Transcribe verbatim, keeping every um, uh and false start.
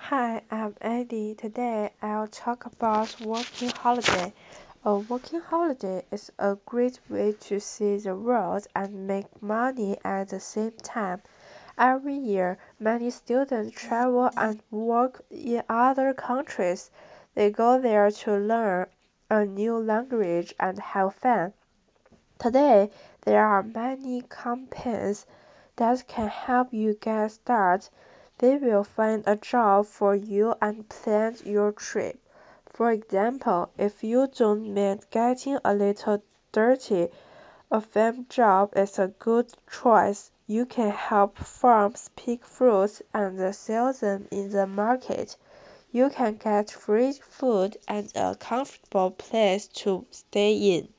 Hi, I'm Eddie. Today I'll talk about working holiday. A working holiday is a great way to see the world and make money at the same time. Every year, many students travel and work in other countries. They go there to learn a new language and have fun. Today, there are many companies that can help you get started. They will find a job for you and plan your trip. For example, if you don't mind getting a little dirty, a farm job is a good choice. You can help farms pick fruits and sell them in the market. You can get free food and a comfortable place to stay in.